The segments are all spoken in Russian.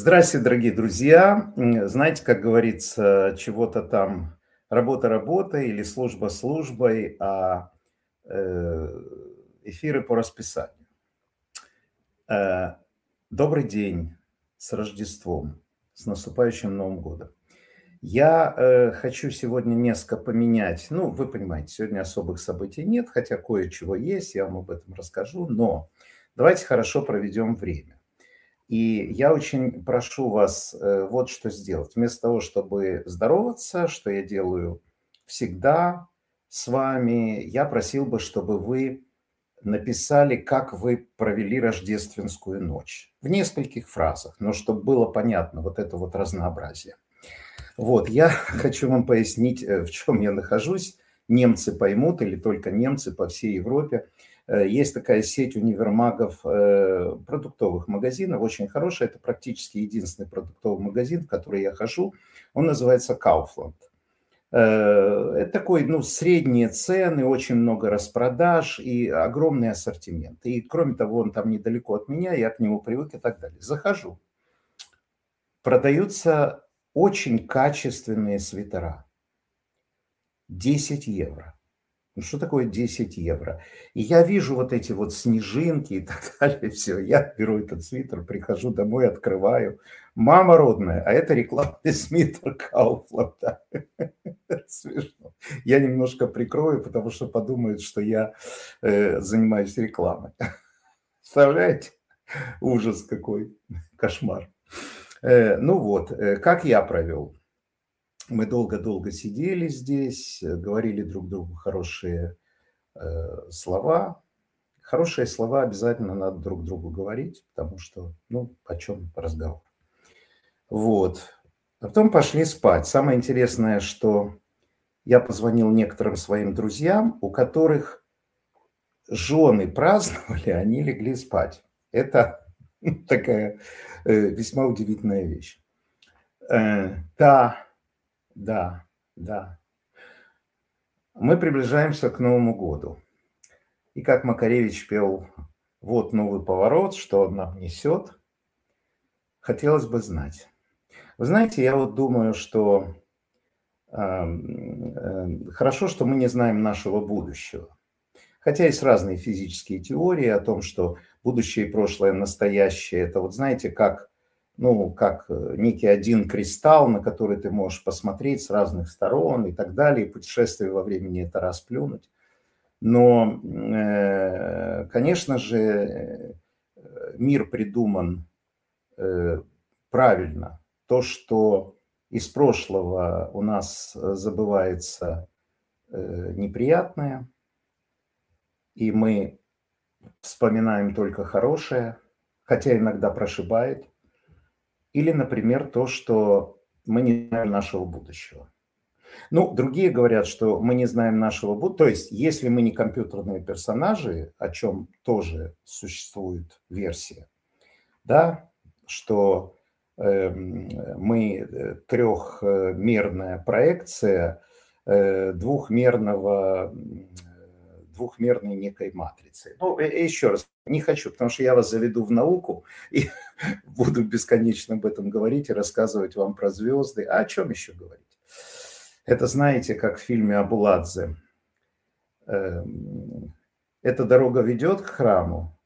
Здравствуйте, дорогие друзья. Знаете, как говорится, чего-то там работа работой или служба службой, а э, эфиры по расписанию. Э, Добрый день, с Рождеством, с наступающим Новым годом. Я хочу сегодня несколько поменять. Ну, вы понимаете, сегодня особых событий нет, хотя кое-чего есть, я вам об этом расскажу, но давайте хорошо проведем время. И я очень прошу вас вот что сделать. Вместо того, чтобы здороваться, что я делаю всегда с вами, я просил бы, чтобы вы написали, как вы провели рождественскую ночь. В нескольких фразах, но чтобы было понятно вот это вот разнообразие. Вот, я хочу вам пояснить, в чем я нахожусь. Немцы поймут, или только немцы по всей Европе. Есть такая сеть универмагов, продуктовых магазинов, очень хорошая. Это практически единственный продуктовый магазин, в который я хожу. Он называется Kaufland. Это такой, ну, средние цены, очень много распродаж и огромный ассортимент. И кроме того, он там недалеко от меня, я к нему привык и так далее. Захожу. Продаются очень качественные свитера. 10 евро. Ну, что такое 10 евро? И я вижу вот эти вот снежинки и так далее. Все, я беру этот свитер, прихожу домой, открываю. Мама родная, а это рекламный свитер Кауфланда. Смешно. Я немножко прикрою, потому что подумают, что я занимаюсь рекламой. Представляете? Ужас какой, кошмар. Ну вот, как я провел? Мы долго-долго сидели здесь, говорили друг другу хорошие слова. Хорошие слова обязательно надо друг другу говорить, потому что, ну, о чем разговор. Вот. А потом пошли спать. Самое интересное, что я позвонил некоторым своим друзьям, у которых жены праздновали, они легли спать. Это такая весьма удивительная вещь. Да, да, да. Мы приближаемся к Новому году. И как Макаревич пел, вот новый поворот, что он нам несет, хотелось бы знать. Вы знаете, я вот думаю, что хорошо, что мы не знаем нашего будущего. Хотя есть разные физические теории о том, что будущее и прошлое, настоящее, это вот знаете, как, ну, как некий один кристалл, на который ты можешь посмотреть с разных сторон и так далее, и путешествие во времени это расплюнуть. Но, конечно же, мир придуман правильно. То, что из прошлого у нас забывается неприятное, и мы вспоминаем только хорошее, хотя иногда прошибает. Или, например, то, что мы не знаем нашего будущего. Ну, другие говорят, что мы не знаем нашего будущего. То есть, если мы не компьютерные персонажи, о чем тоже существует версия, да, что мы трехмерная проекция двухмерной некой матрицы. Ну, еще раз, не хочу, потому что я вас заведу в науку и буду бесконечно об этом говорить и рассказывать вам про звезды. А о чем еще говорить? Это, знаете, как в фильме Абуладзе. Эта дорога ведет к храму.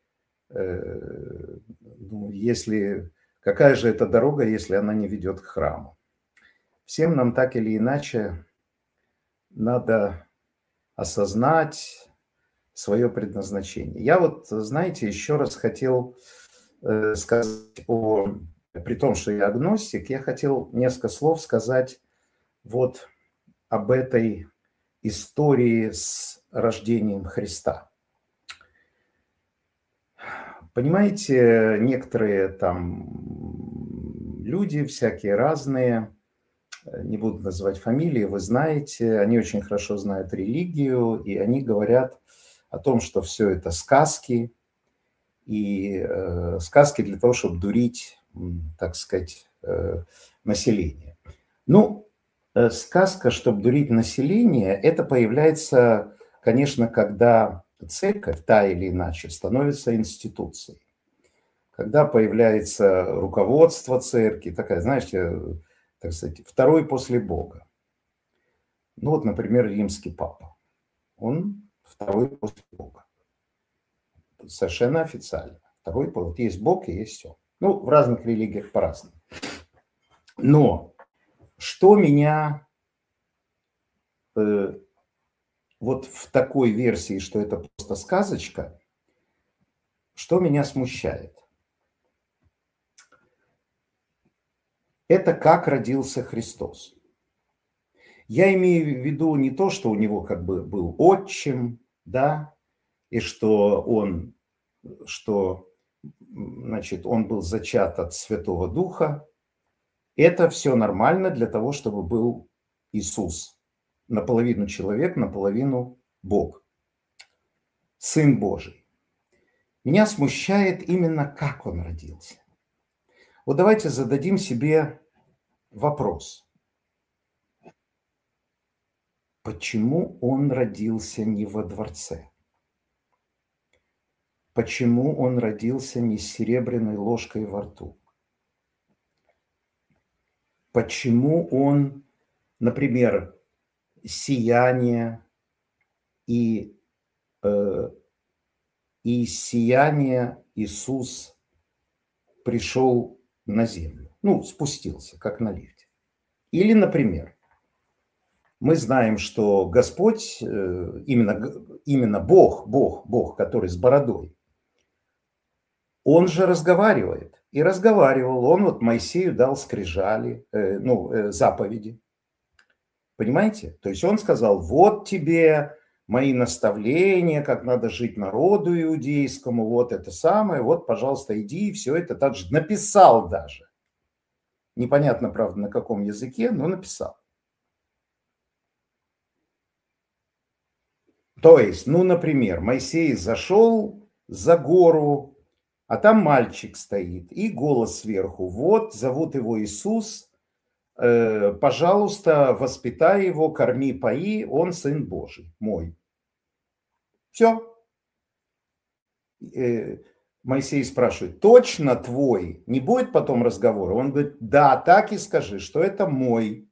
Ну, если... Какая же это дорога, если она не ведет к храму? Всем нам так или иначе надо осознать свое предназначение. Я вот, знаете, еще раз хотел сказать при том, что я агностик, я хотел несколько слов сказать вот об этой истории с рождением Христа. Понимаете, некоторые там люди всякие разные, не буду называть фамилии, вы знаете, они очень хорошо знают религию, и они говорят о том, что все это сказки, и сказки для того, чтобы дурить, так сказать, население. Ну, сказка, чтобы дурить население, это появляется, конечно, когда церковь, та или иначе, становится институцией. когда появляется руководство церкви, такая, знаете, так сказать, второй после Бога. Ну вот, например, римский папа. Он второй после Бога. Совершенно официально. Второй, вот есть Бог и есть все. Ну, в разных религиях по-разному. Но что меня вот в такой версии, что это просто сказочка, что меня смущает? Это как родился Христос. Я имею в виду не то, что у него как бы был отчим, да, и что он, значит, он был зачат от Святого Духа. Это все нормально для того, чтобы был Иисус. Наполовину человек, наполовину Бог. Сын Божий. Меня смущает именно, как он родился. Вот давайте зададим себе вопрос. Почему он родился не во дворце? Почему он родился не с серебряной ложкой во рту? Почему он, например, сияние и сияние Иисус пришел на землю? Ну, спустился, как на лифте. Или, например, мы знаем, что Господь, именно Бог, который с бородой, он же разговаривает. И разговаривал. Он вот Моисею дал скрижали, заповеди. Понимаете? То есть он сказал, вот тебе мои наставления, как надо жить народу иудейскому, вот это самое, вот, пожалуйста, иди, и все это также написал даже. Непонятно, правда, на каком языке, но написал. То есть, ну, например, Моисей зашел за гору, а там мальчик стоит, и голос сверху, вот, зовут его Иисус, пожалуйста, воспитай его, корми, пои, он сын Божий, мой. Все. Моисей спрашивает, точно твой? Не будет потом разговора? Он говорит, да, так и скажи, что это мой.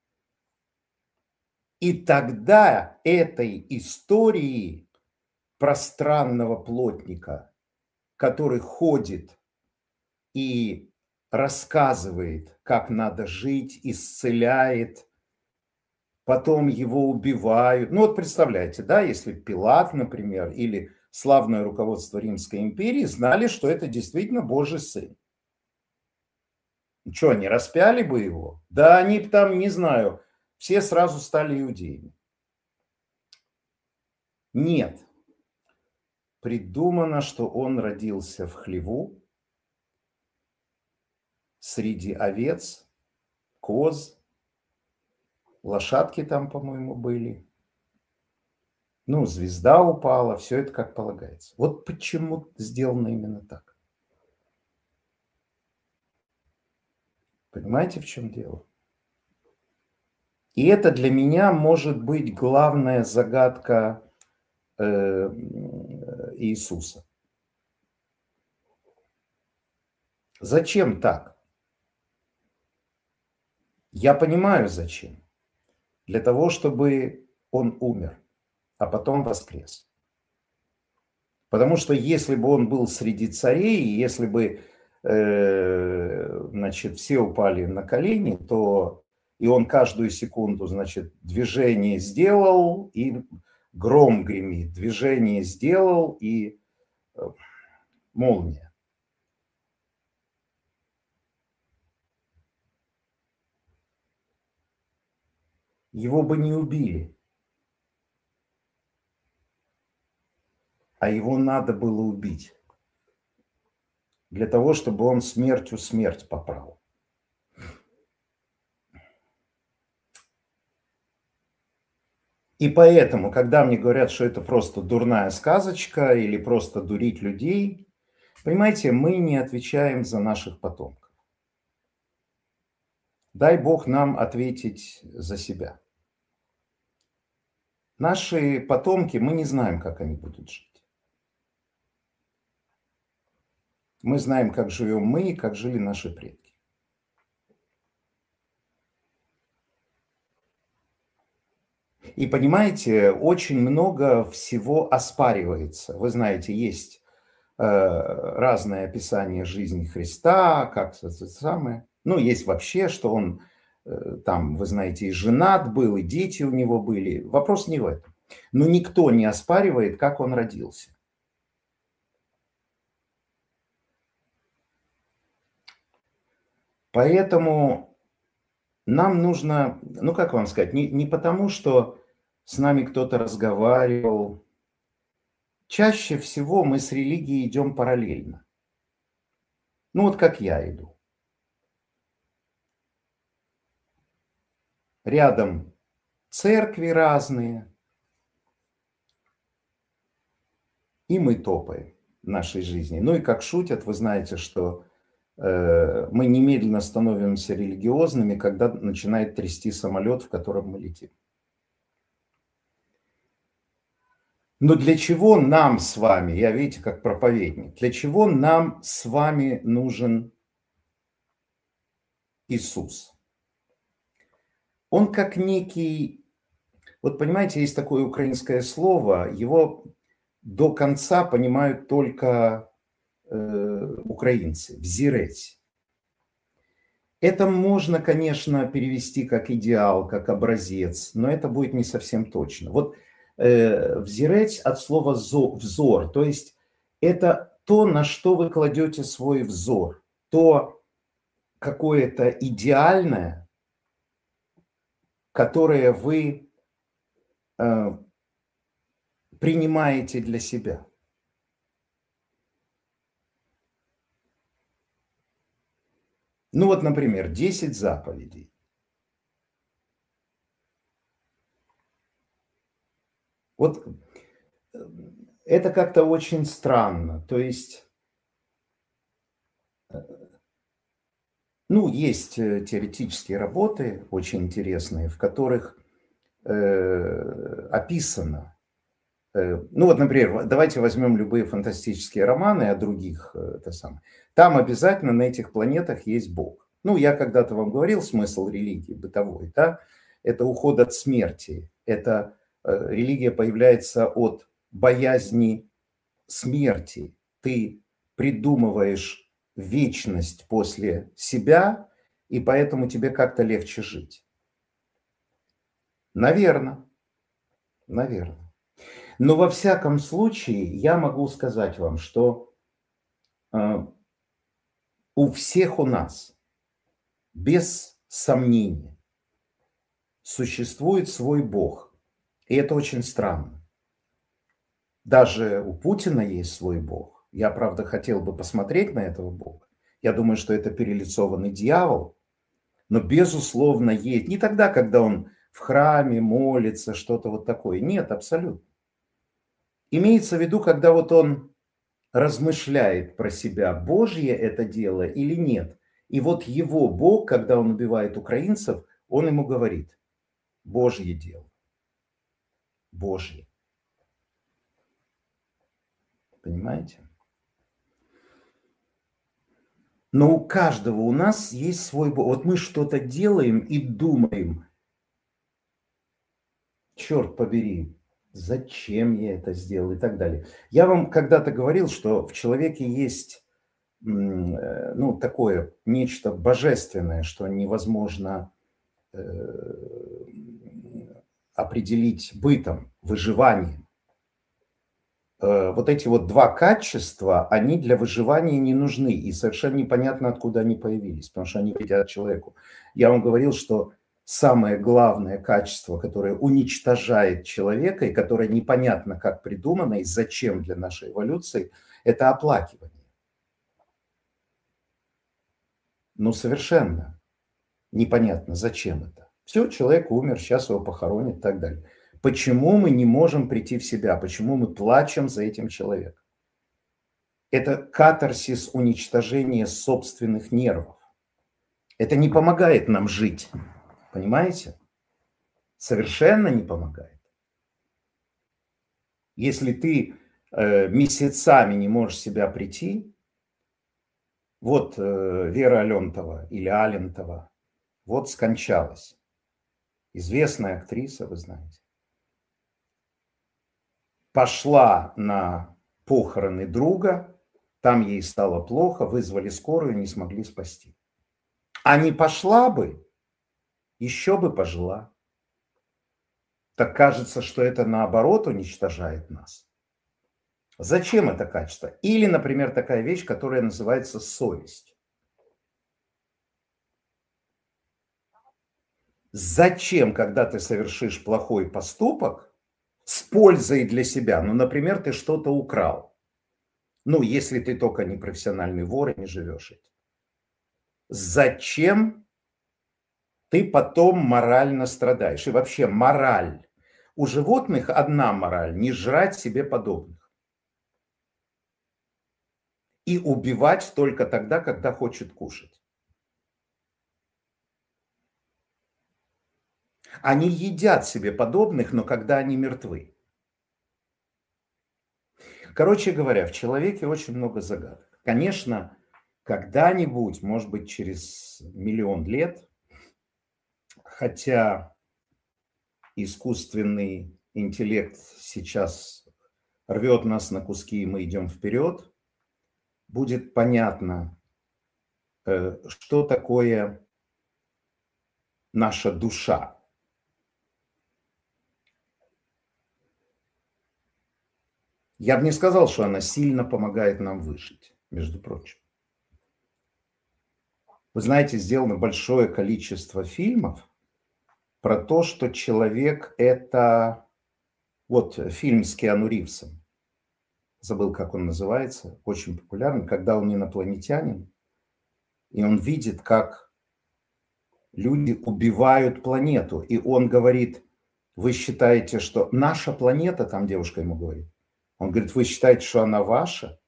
И тогда этой истории пространного плотника, который ходит и рассказывает, как надо жить, исцеляет, потом его убивают. Ну вот представляете, да, если Пилат, например, или славное руководство Римской империи знали, что это действительно Божий сын. Что, они распяли бы его? Да они там, не знаю, все сразу стали иудеями. Нет. Придумано, что он родился в хлеву среди овец, коз, лошадки там, по-моему, были. Ну, звезда упала, все это как полагается. Вот почему сделано именно так. Понимаете, в чем дело? И это для меня может быть главная загадка Иисуса. Зачем так? Я понимаю, зачем. Для того, чтобы он умер, а потом воскрес. Потому что если бы он был среди царей, если бы значит, все упали на колени, то и он каждую секунду, значит, движение сделал, и гром гремит, движение сделал, и молния. Его бы не убили, а его надо было убить для того, чтобы он смертью смерть поправил. И поэтому, когда мне говорят, что это просто дурная сказочка или просто дурить людей, понимаете, мы не отвечаем за наших потомков. Дай Бог нам ответить за себя. Наши потомки, мы не знаем, как они будут жить. Мы знаем, как живем мы и как жили наши предки. И понимаете, очень много всего оспаривается. Вы знаете, есть разное описание жизни Христа, как это самое. Ну, есть вообще, что он там, вы знаете, и женат был, и дети у него были. Вопрос не в этом. Но никто не оспаривает, как он родился. Поэтому нам нужно, ну как вам сказать, не потому, что с нами кто-то разговаривал. Чаще всего мы с религией идем параллельно. Ну вот как я иду. Рядом церкви разные, и мы топаем в нашей жизни. Ну и как шутят, вы знаете, что мы немедленно становимся религиозными, когда начинает трясти самолет, в котором мы летим. Но для чего нам с вами, я видите, как проповедник, для чего нам с вами нужен Иисус? Он как некий, вот понимаете, есть такое украинское слово, его до конца понимают только украинцы, взиреть. Это можно, конечно, перевести как идеал, как образец, но это будет не совсем точно. Вот взиреть от слова взор, то есть это то, на что вы кладете свой взор, то какое-то идеальное, которое вы принимаете для себя. Ну вот, например, 10 заповедей. Вот это как-то очень странно. То есть, ну, есть теоретические работы очень интересные, в которых описано. Ну вот, например, давайте возьмем любые фантастические романы о других, это самое. Там обязательно на этих планетах есть Бог. Ну, я когда-то вам говорил смысл религии бытовой, да? Это уход от смерти. Это религия появляется от боязни смерти. Ты придумываешь вечность после себя, и поэтому тебе как-то легче жить. Наверное, наверное. Но во всяком случае, я могу сказать вам, что у всех у нас, без сомнения, существует свой Бог. И это очень странно. Даже у Путина есть свой Бог. Я, правда, хотел бы посмотреть на этого Бога. Я думаю, что это перелицованный дьявол. Но, безусловно, есть. Не тогда, когда он в храме молится, что-то вот такое. Нет, абсолютно. Имеется в виду, когда вот он размышляет про себя, Божье это дело или нет. И вот его Бог, когда он убивает украинцев, он ему говорит, Божье дело. Божье. Понимаете? Но у каждого у нас есть свой Бог. Вот мы что-то делаем и думаем, черт побери, зачем я это сделал и так далее. Я вам когда-то говорил, что в человеке есть ну, такое нечто божественное, что невозможно определить бытом, выживанием. Вот эти вот два качества, они для выживания не нужны. И совершенно непонятно, откуда они появились, потому что они вредят человеку. Я вам говорил, что самое главное качество, которое уничтожает человека и которое непонятно, как придумано и зачем для нашей эволюции, это оплакивание. Ну, совершенно непонятно, зачем это. Все, человек умер, сейчас его похоронят и так далее. Почему мы не можем прийти в себя? Почему мы плачем за этим человеком? Это катарсис уничтожения собственных нервов. Это не помогает нам жить. Понимаете? Совершенно не помогает. Если ты месяцами не можешь в себя прийти, Вот Вера Алентова или Алентова, вот скончалась. Известная актриса, вы знаете. Пошла на похороны друга, там ей стало плохо, вызвали скорую, не смогли спасти. А не пошла бы, еще бы пожила. Так кажется, что это наоборот уничтожает нас. Зачем это качество? Или, например, такая вещь, которая называется совесть. Зачем, когда ты совершишь плохой поступок, с пользой для себя, ну, например, ты что-то украл, ну, если ты только не профессиональный вор и не живешь этим, зачем ты потом морально страдаешь? И вообще мораль. У животных одна мораль – не жрать себе подобных. И убивать только тогда, когда хочет кушать. Они едят себе подобных, но когда они мертвы. Короче говоря, в человеке очень много загадок. Конечно, когда-нибудь, может быть, через миллион лет, хотя искусственный интеллект сейчас рвет нас на куски, и мы идем вперед, будет понятно, что такое наша душа. Я бы не сказал, что она сильно помогает нам выжить, между прочим. Вы знаете, сделано большое количество фильмов про то, что человек – это… Вот фильм с Киану Ривзом, забыл, как он называется, очень популярный, когда он инопланетянин, и он видит, как люди убивают планету. И он говорит, вы считаете, что наша планета, там девушка ему говорит, он говорит, вы считаете, что она ваша?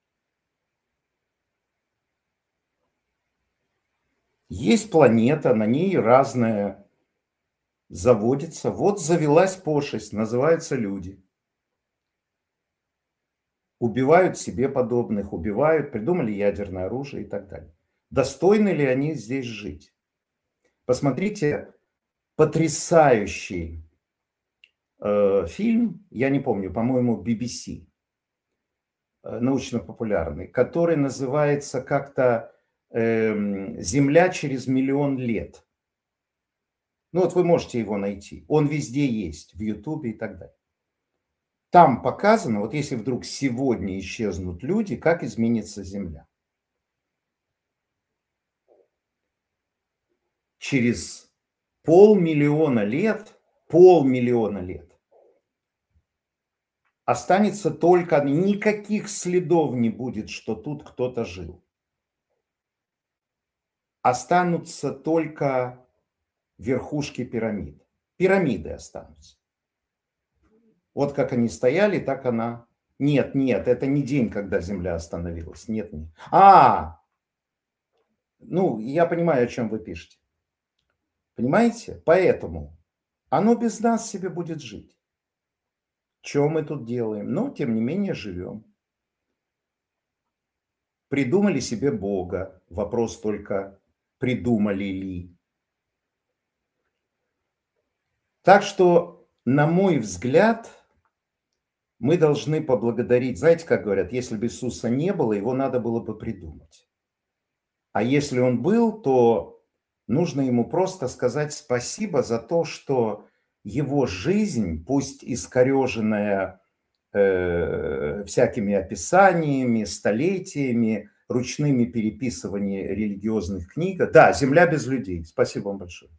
Есть планета, на ней разное заводится. Вот завелась пошесть, называются люди. Убивают себе подобных, убивают, придумали ядерное оружие и так далее. Достойны ли они здесь жить? Посмотрите, потрясающий фильм, я не помню, по-моему, BBC, научно-популярный, который называется как-то «Земля через миллион лет». Ну вот вы можете его найти. Он везде есть, в Ютубе и так далее. Там показано, вот если вдруг сегодня исчезнут люди, как изменится Земля. Через полмиллиона лет останется только, никаких следов не будет, что тут кто-то жил. Останутся только верхушки пирамид. Пирамиды останутся. Вот как они стояли, так она… Нет, это не день, когда Земля остановилась. Нет. Ну, я понимаю, о чем вы пишете. Понимаете? Поэтому оно без нас себе будет жить. Что мы тут делаем? Но, тем не менее, живем. Придумали себе Бога. Вопрос только, придумали ли. Так что, на мой взгляд, мы должны поблагодарить. Знаете, как говорят, если бы Иисуса не было, его надо было бы придумать. А если он был, то нужно ему просто сказать спасибо за то, что его жизнь, пусть искореженная всякими описаниями, столетиями, ручными переписываниями религиозных книг. Да, земля без людей. Спасибо вам большое.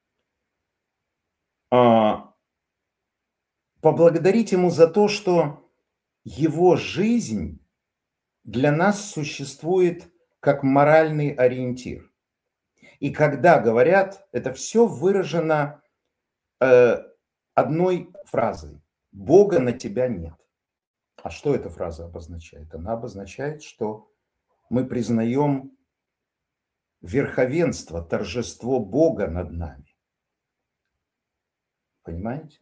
Поблагодарить ему за то, что его жизнь для нас существует как моральный ориентир. И когда говорят, это все выражено одной фразой: Бога на тебя нет. А что эта фраза обозначает? Она обозначает, что мы признаем верховенство, торжество Бога над нами. Понимаете?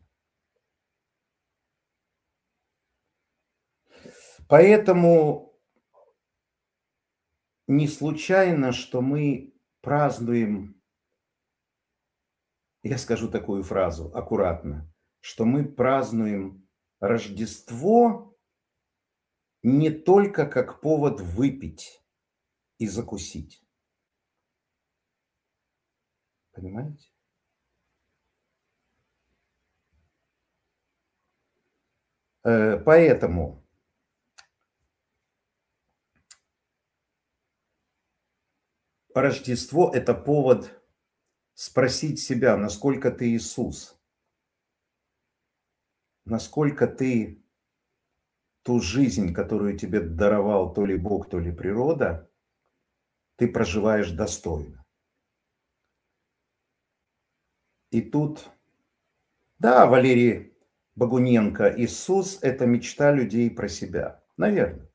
Поэтому не случайно, что мы празднуем, я скажу такую фразу аккуратно, что мы празднуем Рождество не только как повод выпить и закусить. Понимаете? Поэтому Рождество – это повод спросить себя, насколько ты Иисус, насколько ты ту жизнь, которую тебе даровал то ли Бог, то ли природа, ты проживаешь достойно. И тут, да, Валерий Богуненко, Иисус – это мечта людей про себя. Наверное.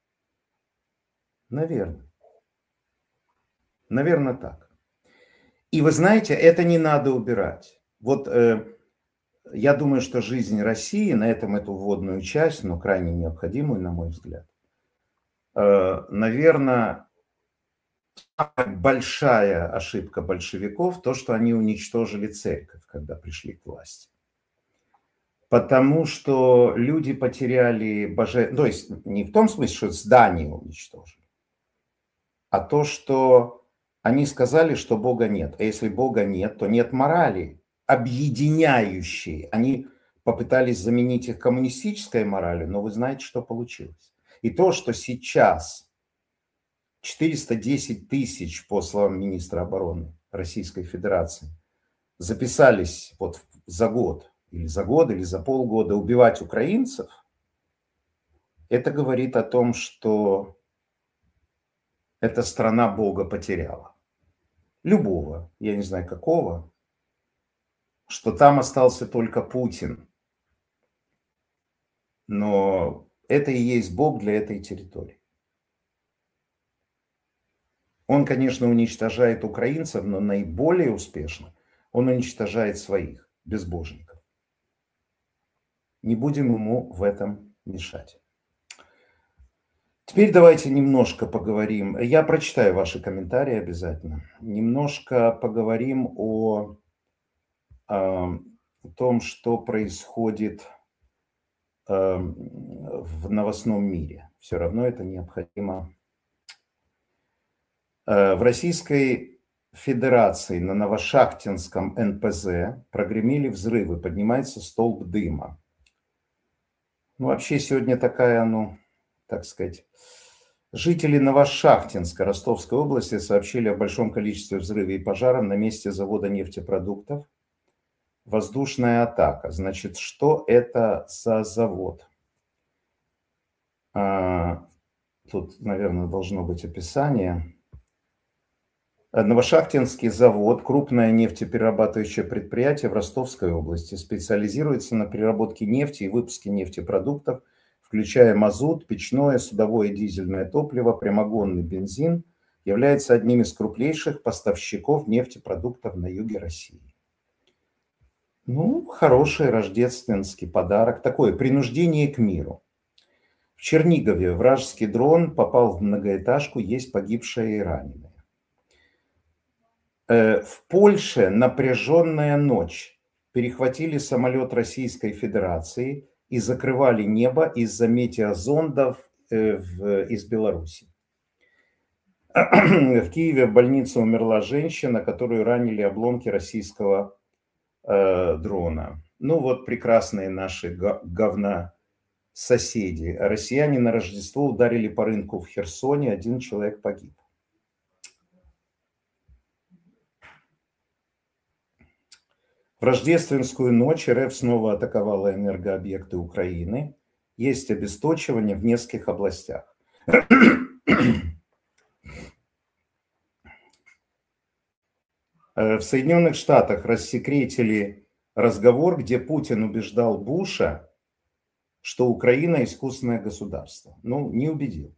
Наверное. Наверное, так. И вы знаете, это не надо убирать. Вот я думаю, что жизнь России, на этом эту вводную часть, но крайне необходимую, на мой взгляд, наверное, большая ошибка большевиков то, что они уничтожили церковь, когда пришли к власти. Потому что люди потеряли божественность, то есть не в том смысле, что здание уничтожили, а то, что они сказали, что Бога нет. А если Бога нет, то нет морали, объединяющей. Они попытались заменить их коммунистической моралью, но вы знаете, что получилось. И то, что сейчас 410 тысяч, по словам министра обороны Российской Федерации, записались вот за год, или за полгода убивать украинцев, это говорит о том, что эта страна Бога потеряла. Любого, я не знаю какого, что там остался только Путин. Но это и есть Бог для этой территории. Он, конечно, уничтожает украинцев, но наиболее успешно он уничтожает своих безбожников. Не будем ему в этом мешать. Теперь давайте немножко поговорим. Я прочитаю ваши комментарии обязательно. Немножко поговорим о том, что происходит в новостном мире. Все равно это необходимо. В Российской Федерации на Новошахтинском НПЗ прогремели взрывы, поднимается столб дыма. Ну, вообще сегодня такая, ну, так сказать, жители Новошахтинска Ростовской области сообщили о большом количестве взрывов и пожаров на месте завода нефтепродуктов. Воздушная атака. Значит, что это за завод? Тут, наверное, должно быть описание. Новошахтинский завод, крупное нефтеперерабатывающее предприятие в Ростовской области, специализируется на переработке нефти и выпуске нефтепродуктов, включая мазут, печное, судовое дизельное топливо, прямогонный бензин, является одним из крупнейших поставщиков нефтепродуктов на юге России. Ну, хороший рождественский подарок, такое принуждение к миру. В Чернигове вражеский дрон попал в многоэтажку, есть погибшие и раненые. В Польше напряженная ночь. Перехватили самолет Российской Федерации и закрывали небо из-за метеозондов из Беларуси. В Киеве в больнице умерла женщина, которую ранили обломки российского дрона. Ну вот прекрасные наши говнососеди. Россияне на Рождество ударили по рынку в Херсоне, 1 человек погиб. В рождественскую ночь РФ снова атаковала энергообъекты Украины. Есть обесточивание в нескольких областях. В Соединенных Штатах рассекретили разговор, где Путин убеждал Буша, что Украина искусственное государство. Ну, не убедил.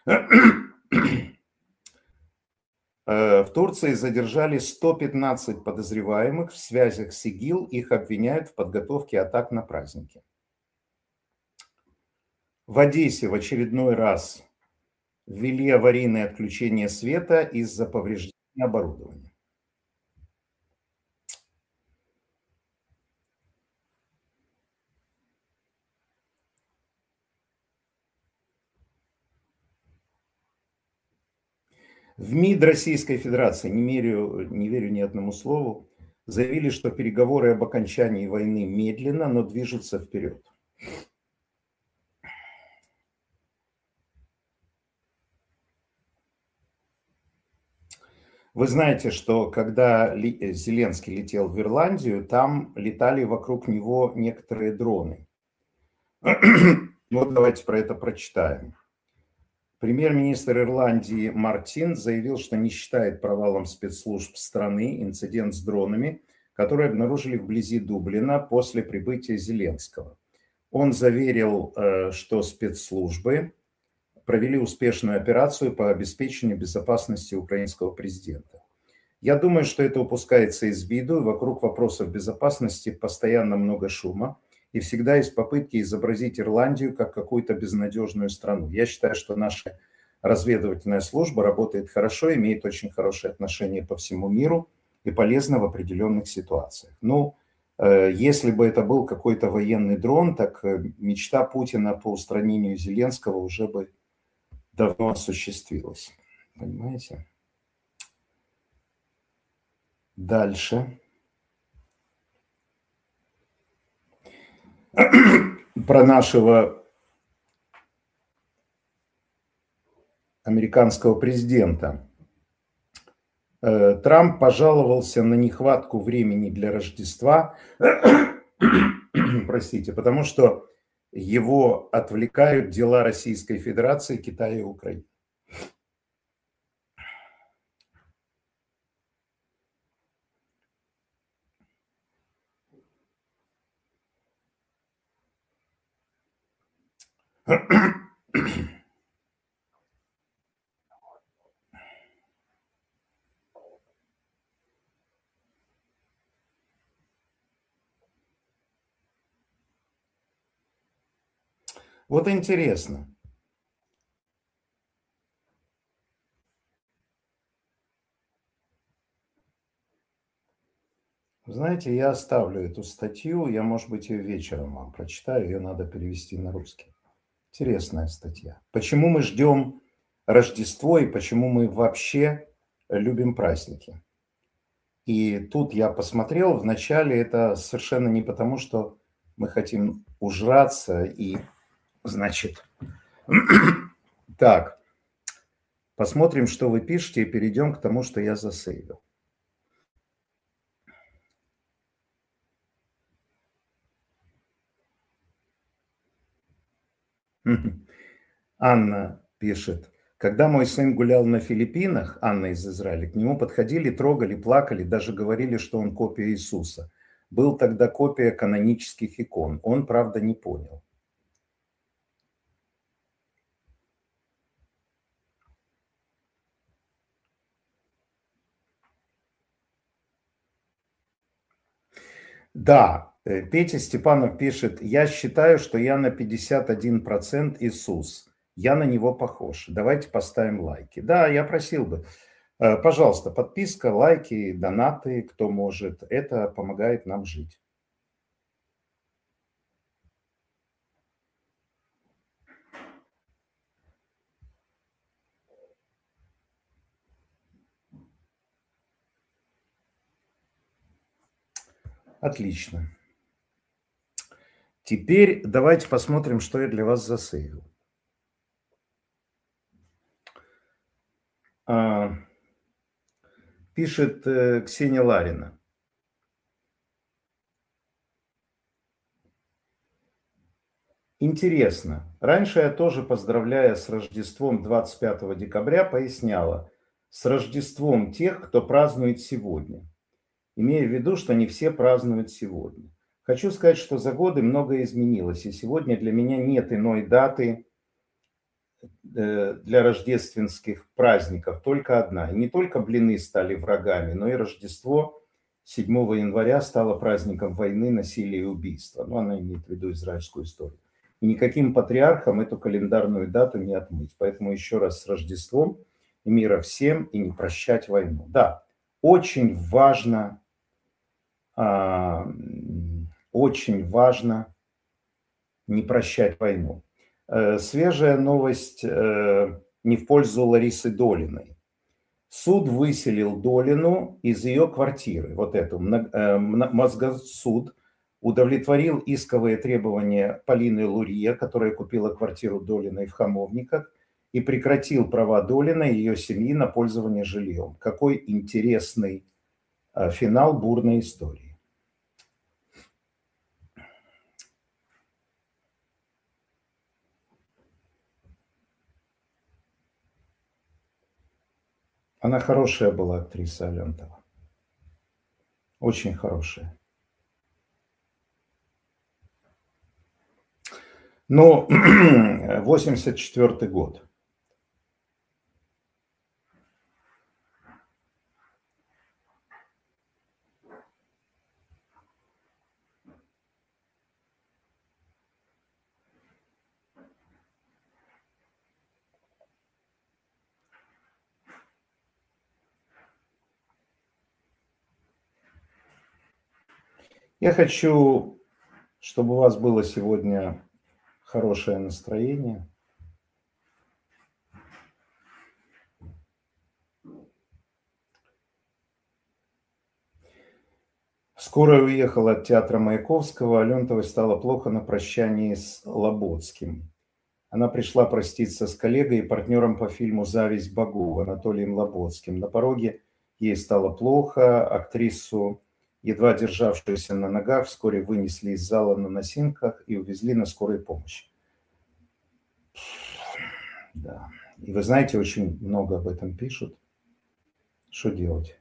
В Турции задержали 115 подозреваемых в связях с ИГИЛ. Их обвиняют в подготовке атак на праздники. В Одессе в очередной раз ввели аварийное отключение света из-за повреждения оборудования. В МИД Российской Федерации, не верю ни одному слову, заявили, что переговоры об окончании войны медленно, но движутся вперед. Вы знаете, что когда Зеленский летел в Ирландию, там летали вокруг него некоторые дроны. Вот давайте про это прочитаем. Премьер-министр Ирландии Мартин заявил, что не считает провалом спецслужб страны инцидент с дронами, которые обнаружили вблизи Дублина после прибытия Зеленского. Он заверил, что спецслужбы провели успешную операцию по обеспечению безопасности украинского президента. Я думаю, что это упускается из виду, и вокруг вопросов безопасности постоянно много шума, и всегда есть попытки изобразить Ирландию как какую-то безнадежную страну. Я считаю, что наша разведывательная служба работает хорошо, имеет очень хорошие отношения по всему миру и полезна в определенных ситуациях. Ну, если бы это был какой-то военный дрон, так мечта Путина по устранению Зеленского уже бы давно осуществилась. Понимаете? Дальше. Про нашего американского президента. Трамп пожаловался на нехватку времени для Рождества, простите, потому что его отвлекают дела Российской Федерации, Китая и Украины. Вот интересно. Знаете, я оставлю эту статью, я, может быть, ее вечером вам прочитаю, ее надо перевести на русский. Интересная статья. Почему мы ждем Рождество и почему мы вообще любим праздники? И тут я посмотрел, вначале это совершенно не потому, что мы хотим ужраться и, значит, так, посмотрим, что вы пишете, и перейдем к тому, что я засейвил. Анна пишет. Когда мой сын гулял на Филиппинах, Анна из Израиля, к нему подходили, трогали, плакали, даже говорили, что он копия Иисуса. Был тогда копия канонических икон. Он, правда, не понял. Да, Петя Степанов пишет, я считаю, что я на 51% Иисус. Я на него похож. Давайте поставим лайки. Да, я просил бы. Пожалуйста, подписка, лайки, донаты, кто может. Это помогает нам жить. Отлично. Теперь давайте посмотрим, что я для вас засейвил. Пишет Ксения Ларина. Интересно. Раньше я тоже, поздравляя с Рождеством 25 декабря, поясняла. С Рождеством тех, кто празднует сегодня. Имея в виду, что не все празднуют сегодня. Хочу сказать, что за годы многое изменилось. И сегодня для меня нет иной даты для рождественских праздников. Только одна. И не только блины стали врагами, но и Рождество 7 января стало праздником войны, насилия и убийства. Ну, она имеет в виду израильскую историю. и никаким патриархам эту календарную дату не отмыть. Поэтому еще раз с Рождеством и мира всем, и не прощать войну. Да, очень важно, очень важно не прощать войну. Свежая новость не в пользу Ларисы Долиной. Суд выселил Долину из ее квартиры. Вот эту. Мосгорсуд удовлетворил исковые требования Полины Лурье, которая купила квартиру Долиной в Хамовниках, и прекратил права Долиной и ее семьи на пользование жильем. Какой интересный финал бурной истории. Она хорошая была актриса, Алентова. Очень хорошая. Но 84-й год. Я хочу, чтобы у вас было сегодня хорошее настроение. Скоро уехала от театра Маяковского, Алентовой стало плохо на прощании с Лоботским. Она пришла проститься с коллегой и партнером по фильму «Зависть богов» Анатолием Лоботским. На пороге ей стало плохо, актрису, едва державшуюся на ногах, вскоре вынесли из зала на носилках и увезли на скорой помощи. Да. И вы знаете, очень много об этом пишут. Что делать?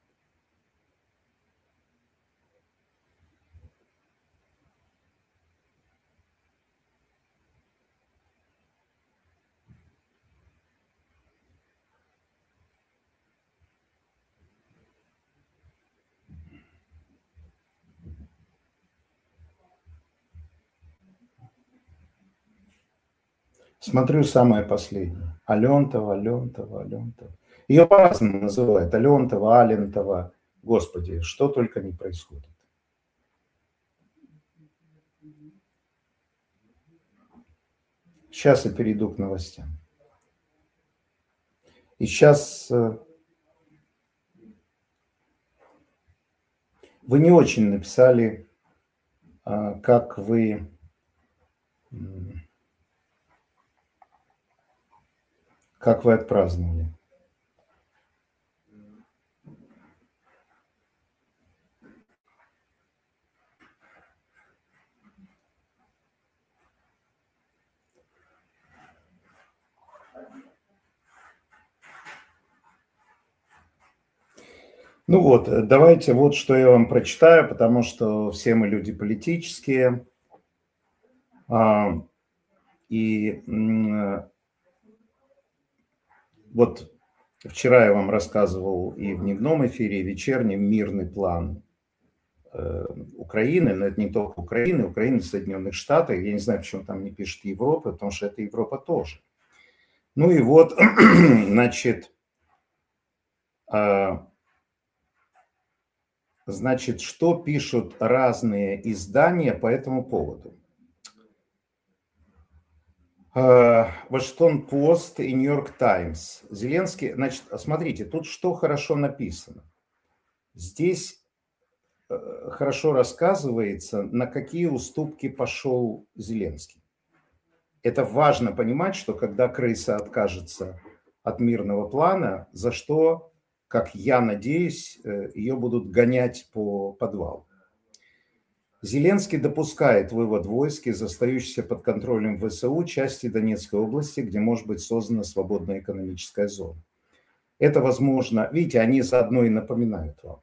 Смотрю самое последнее. Алентова. Ее по-разному называют. Алентова, Алентова. Господи, что только не происходит. Сейчас я перейду к новостям. И сейчас вы не очень написали, как вы отпраздновали. Ну вот, давайте вот что я вам прочитаю, потому что все мы люди политические. И вот вчера я вам рассказывал и в дневном эфире, и в вечернем мирный план Украины, но это не только Украины, Украины, Соединенных Штатов. Я не знаю, почему там не пишет Европа, потому что это Европа тоже. Ну и вот, значит, что пишут разные издания по этому поводу. Вашингтон-Пост и Нью-Йорк Таймс. Зеленский, значит, смотрите, тут что хорошо написано. Здесь хорошо рассказывается, на какие уступки пошел Зеленский. Это важно понимать, что когда крыса откажется от мирного плана, за что, как я надеюсь, ее будут гонять по подвалу. Зеленский допускает вывод войск из остающейся под контролем ВСУ части Донецкой области, где может быть создана свободная экономическая зона. Это возможно, видите, они заодно и напоминают вам.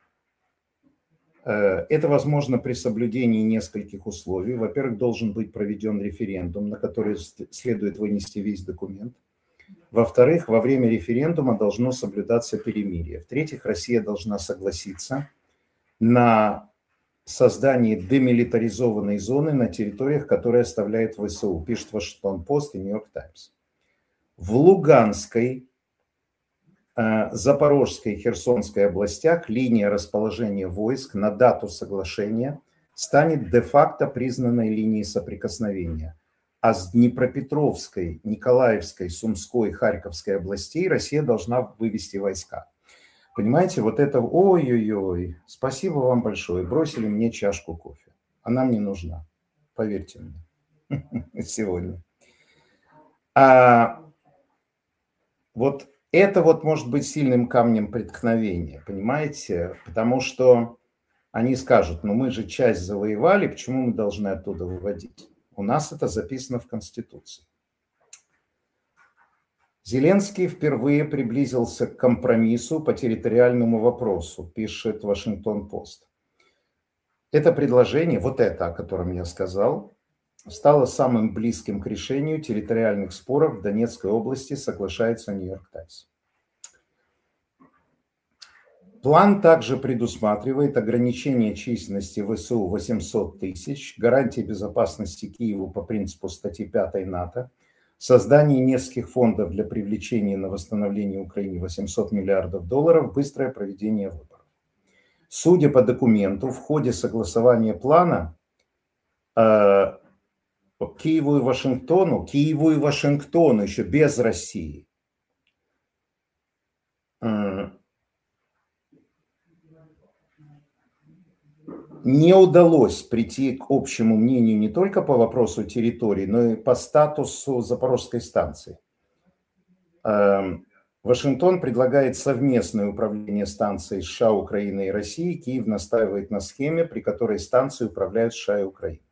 Это возможно при соблюдении нескольких условий. Во-первых, должен быть проведен референдум, на который следует вынести весь документ. Во-вторых, во время референдума должно соблюдаться перемирие. В-третьих, Россия должна согласиться на создании демилитаризованной зоны на территориях, которые оставляет ВСУ, пишет Вашингтон-Пост и Нью-Йорк Таймс. В Луганской, Запорожской и Херсонской областях линия расположения войск на дату соглашения станет де-факто признанной линией соприкосновения. А с Днепропетровской, Николаевской, Сумской, Харьковской областей Россия должна вывести войска. Понимаете, вот это, ой-ой-ой, спасибо вам большое, бросили мне чашку кофе. Она мне нужна, поверьте мне, сегодня. Вот это вот может быть сильным камнем преткновения, понимаете? Потому что они скажут, ну мы же часть завоевали, почему мы должны оттуда выводить? У нас это записано в Конституции. Зеленский впервые приблизился к компромиссу по территориальному вопросу, пишет Вашингтон-Пост. Это предложение, вот это, о котором я сказал, стало самым близким к решению территориальных споров в Донецкой области, соглашается Нью-Йорк Таймс. План также предусматривает ограничение численности ВСУ 800 тысяч, гарантии безопасности Киеву по принципу статьи 5 НАТО, создание нескольких фондов для привлечения на восстановление Украины 800 миллиардов долларов, быстрое проведение выборов. Судя по документу, в ходе согласования плана Киеву и Вашингтону еще без России, не удалось прийти к общему мнению не только по вопросу территории, но и по статусу Запорожской станции. Вашингтон предлагает совместное управление станцией США, Украины и России. Киев настаивает на схеме, при которой станции управляют США и Украина.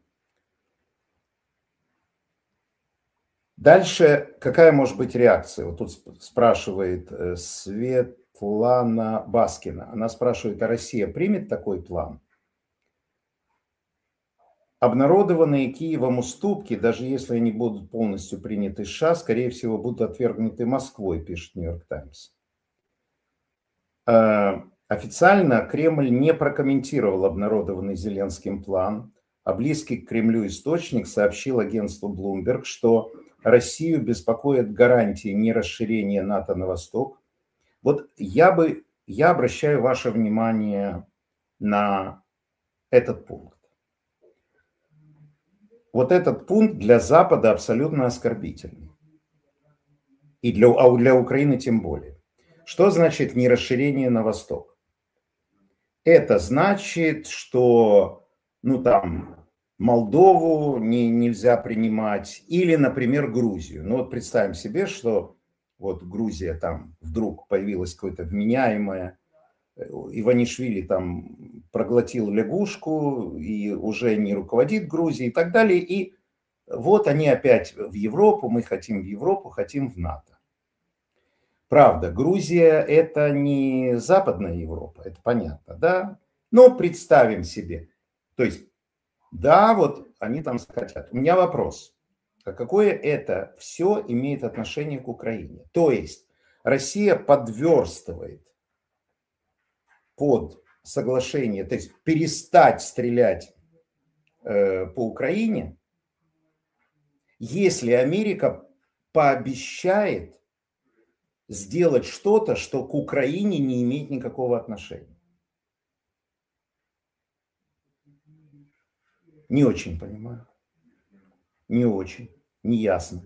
Дальше какая может быть реакция? Вот тут спрашивает Светлана Баскина. Она спрашивает, а Россия примет такой план? Обнародованные Киевом уступки, даже если они будут полностью приняты США, скорее всего, будут отвергнуты Москвой, пишет Нью-Йорк Таймс. Официально Кремль не прокомментировал обнародованный Зеленским план, а близкий к Кремлю источник сообщил агентству Bloomberg, что Россию беспокоят гарантии нерасширения НАТО на восток. Вот я обращаю ваше внимание на этот пункт. Вот этот пункт для Запада абсолютно оскорбительный. И для Украины тем более. Что значит нерасширение на восток? Это значит, что Молдову нельзя принимать или, например, Грузию. Ну вот представим себе, что вот Грузия там вдруг появилась какое-то вменяемое, Иванишвили там проглотил лягушку и уже не руководит Грузией и так далее. И вот они опять в Европу, мы хотим в Европу, хотим в НАТО. Правда, Грузия это не Западная Европа, это понятно, да? Но представим себе, то есть, да, вот они там хотят. У меня вопрос, а какое это все имеет отношение к Украине? То есть Россия подверстывает под соглашение, то есть перестать стрелять по Украине, если Америка пообещает сделать что-то, что к Украине не имеет никакого отношения. Не очень понимаю. Не очень. Не ясно.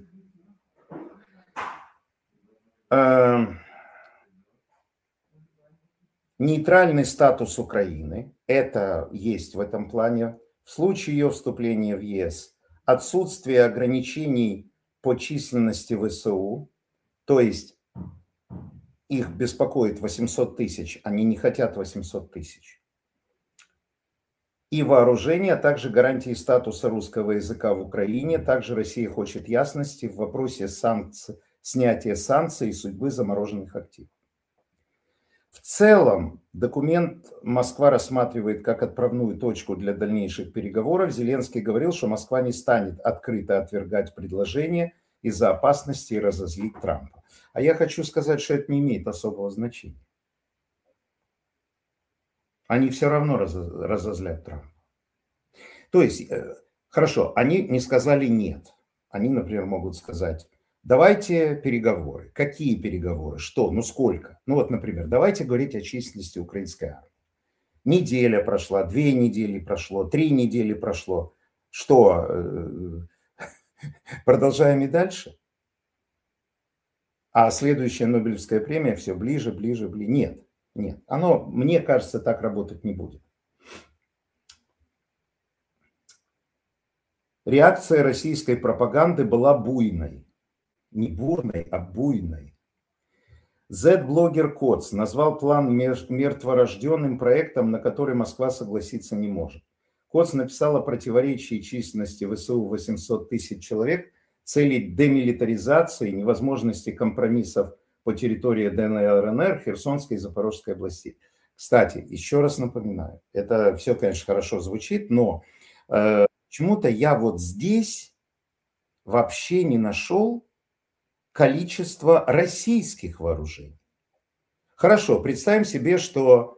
Нейтральный статус Украины, это есть в этом плане, в случае ее вступления в ЕС, отсутствие ограничений по численности ВСУ, то есть их беспокоит 800 тысяч, они не хотят 800 тысяч. И вооружение, а также гарантии статуса русского языка в Украине. Также Россия хочет ясности в вопросе снятия санкций и судьбы замороженных активов. В целом, документ Москва рассматривает как отправную точку для дальнейших переговоров. Зеленский говорил, что Москва не станет открыто отвергать предложение из-за опасности разозлить Трампа. А я хочу сказать, что это не имеет особого значения. Они все равно разозлят Трампа. То есть, хорошо, они не сказали нет. Они, например, могут сказать, давайте переговоры. Какие переговоры? Что? Ну сколько? Ну вот, например, давайте говорить о численности украинской армии. Неделя прошла, 2 недели прошло, 3 недели прошло. Что, продолжаем и дальше? А следующая Нобелевская премия все ближе, ближе, ближе. Нет, нет. Оно, мне кажется, так работать не будет. Реакция российской пропаганды была буйной. Не бурной, а буйной. Z-блогер Коц назвал план мертворожденным проектом, на который Москва согласиться не может. Коц написал о противоречии численности ВСУ 800 тысяч человек, цели демилитаризации, невозможности компромиссов по территории ДНР, ЛНР, Херсонской и Запорожской областей. Кстати, еще раз напоминаю, это все, конечно, хорошо звучит, но почему-то я вот здесь вообще не нашел количество российских вооружений. Хорошо, представим себе, что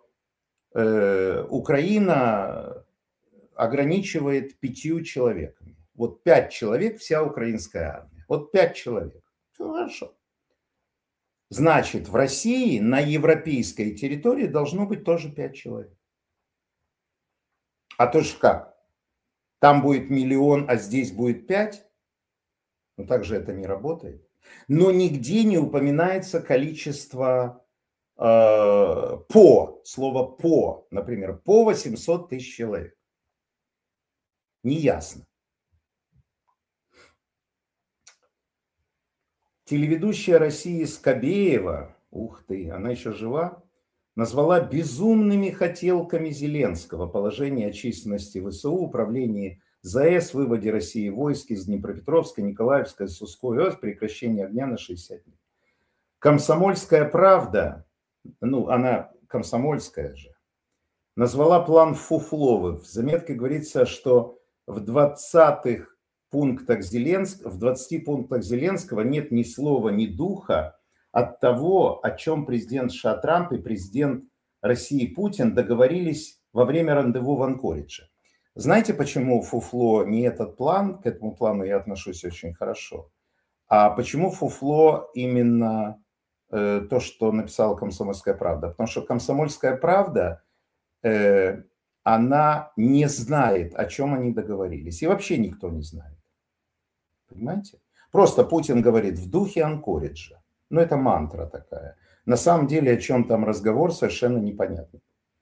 Украина ограничивает 5 человеками. Вот 5 человек вся украинская армия. Вот 5 человек. Все хорошо. Значит, в России на европейской территории должно быть тоже 5 человек. А то ж как? Там будет 1 миллион, а здесь будет 5? Ну так же это не работает. Но нигде не упоминается количество слово по, например, по 800 тысяч человек. Неясно. Телеведущая России Скобеева, ух ты, она еще жива, назвала безумными хотелками Зеленского положение о численности ВСУ, управлении ЗАЭС, выводе России войск из Днепропетровска, Николаевска, Сумской области, прекращение огня на 60 дней. Комсомольская правда, ну она комсомольская же, назвала план фуфловым. В заметке говорится, что в 20 пунктах Зеленского нет ни слова, ни духа от того, о чем президент США Трамп и президент России Путин договорились во время рандеву в Анкоридже. Знаете, почему фуфло не этот план? К этому плану я отношусь очень хорошо. А почему фуфло именно то, что написала «Комсомольская правда»? Потому что «Комсомольская правда» она не знает, о чем они договорились. И вообще никто не знает. Понимаете? Просто Путин говорит в духе Анкориджа. Ну, это мантра такая. На самом деле, о чем там разговор, совершенно непонятно.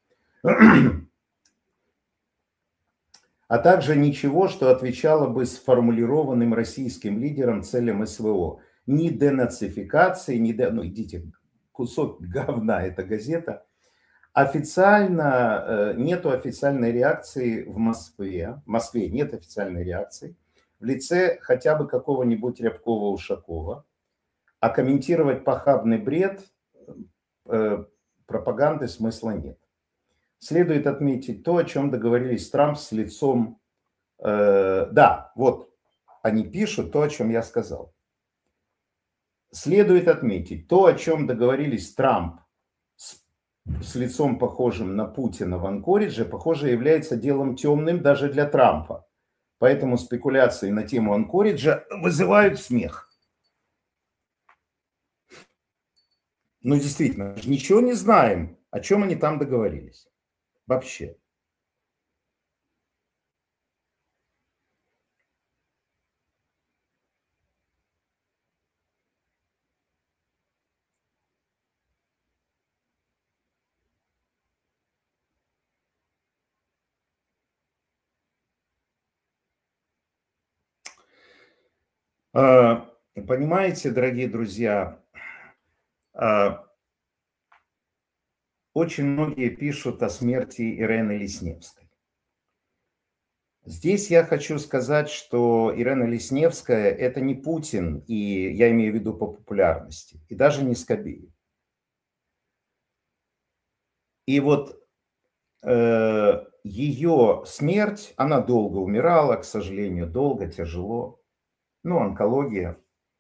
А также ничего, что отвечало бы сформулированным российским лидерам целям СВО. Ни денацификации, ну идите, кусок говна эта газета. Официально нету официальной реакции в Москве. В Москве нет официальной реакции в лице хотя бы какого-нибудь Рябкова-Ушакова. А комментировать похабный бред пропаганды смысла нет. Следует отметить то, о чем договорились Трамп с лицом... да, вот они пишут то, о чем я сказал. Следует отметить то, о чем договорились Трамп с лицом, похожим на Путина в Анкоридже, похоже, является делом темным даже для Трампа. Поэтому спекуляции на тему Анкориджа вызывают смех. Ну, действительно, ничего не знаем, о чем они там договорились. Вообще. Понимаете, дорогие друзья, очень многие пишут о смерти Ирены Лесневской. Здесь я хочу сказать, что Ирена Лесневская – это не Путин, и я имею в виду по популярности, и даже не Скобеев. И вот ее смерть, она долго умирала, к сожалению, долго, тяжело. Ну, онкология.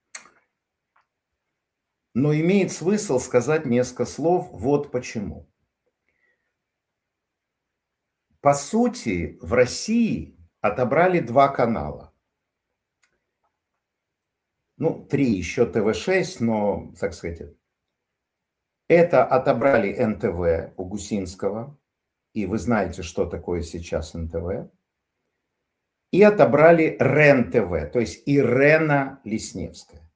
Но имеет смысл сказать несколько слов, вот почему. По сути, в России отобрали два канала. Ну, три еще ТВ-6, но, так сказать, это отобрали НТВ у Гусинского, и вы знаете, что такое сейчас НТВ, и отобрали РЕН-ТВ, то есть Ирена Лесневская.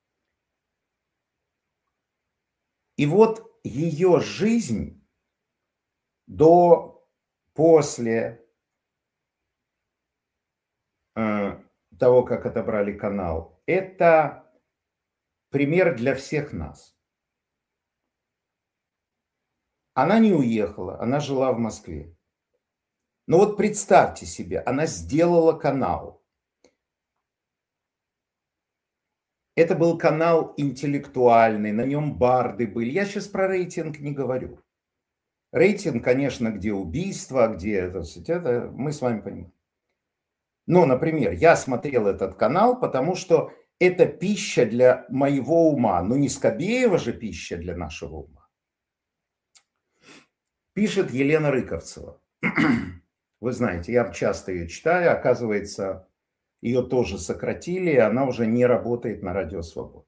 И вот ее жизнь после того, как отобрали канал, это пример для всех нас. Она не уехала, она жила в Москве. Но вот представьте себе, она сделала канал. Это был канал интеллектуальный, на нем барды были. Я сейчас про рейтинг не говорю. Рейтинг, конечно, где убийство, где это мы с вами понимаем. Но, например, я смотрел этот канал, потому что это пища для моего ума. Ну, не Скобеева же пища для нашего ума. Пишет Елена Рыковцева. Вы знаете, я часто ее читаю. Оказывается, ее тоже сократили, и она уже не работает на Радио Свобода.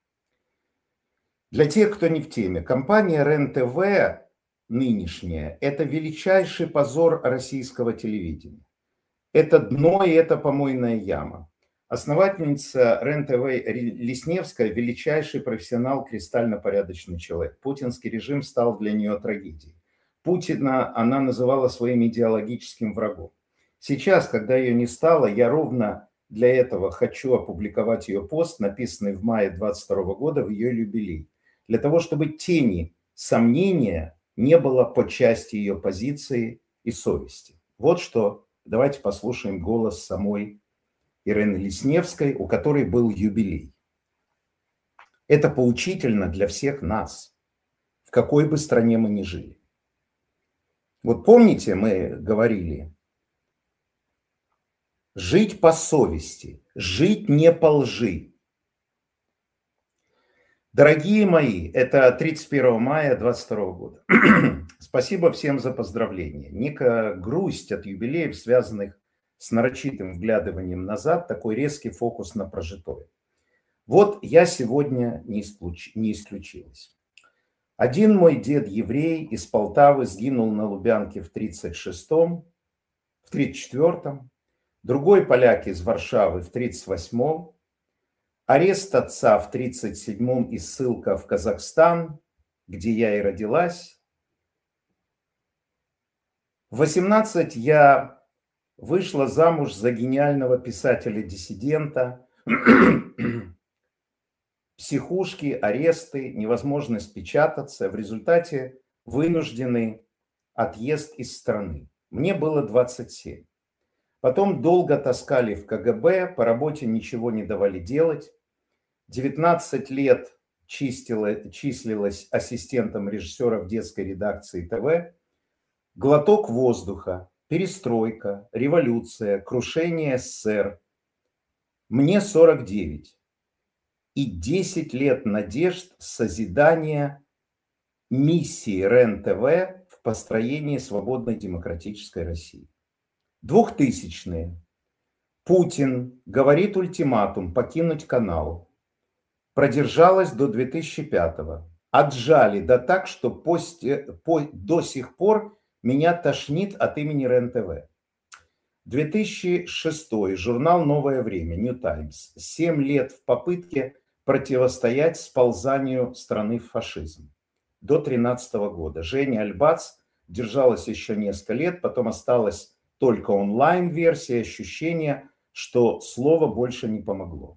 Для тех, кто не в теме, компания РЕН-ТВ нынешняя – это величайший позор российского телевидения. Это дно и это помойная яма. Основательница РЕН-ТВ Лесневская – величайший профессионал, кристально-порядочный человек. Путинский режим стал для нее трагедией. Путина она называла своим идеологическим врагом. Сейчас, когда ее не стало, я ровно для этого хочу опубликовать ее пост, написанный в мае 2022 года в ее юбилей. Для того, чтобы тени сомнения не было по части ее позиции и совести. Вот что. Давайте послушаем голос самой Ирены Лесневской, у которой был юбилей. Это поучительно для всех нас, в какой бы стране мы ни жили. Вот помните, мы говорили, жить по совести, жить не по лжи. Дорогие мои, это 31 мая 2022 года. Спасибо всем за поздравления. Некая грусть от юбилеев, связанных с нарочитым вглядыванием назад, такой резкий фокус на прожитое. Вот я сегодня не исключилась. Один мой дед-еврей из Полтавы сгинул на Лубянке в 1936-м, в 1934-м, другой поляк из Варшавы в 1938-м, арест отца в 1937-м и ссылка в Казахстан, где я и родилась. В 18 я вышла замуж за гениального писателя-диссидента. Психушки, аресты, невозможность печататься. В результате вынужденный отъезд из страны. Мне было 27. Потом долго таскали в КГБ, по работе ничего не давали делать. 19 лет числилась ассистентом режиссера в детской редакции ТВ. Глоток воздуха, перестройка, революция, крушение СССР. Мне 49. И 10 лет надежд созидания миссии РЕН-ТВ в построении свободной демократической России. 2000-е. Путин говорит ультиматум покинуть канал. Продержалась до 2005-го. Отжали, да так, что до сих пор меня тошнит от имени РЕН-ТВ. 2006 журнал «Новое время», New Times. 7 лет в попытке противостоять сползанию страны в фашизм. До 2013 года. Женя Альбац держалась еще несколько лет, потом осталась только онлайн-версия, ощущение, что слово больше не помогло.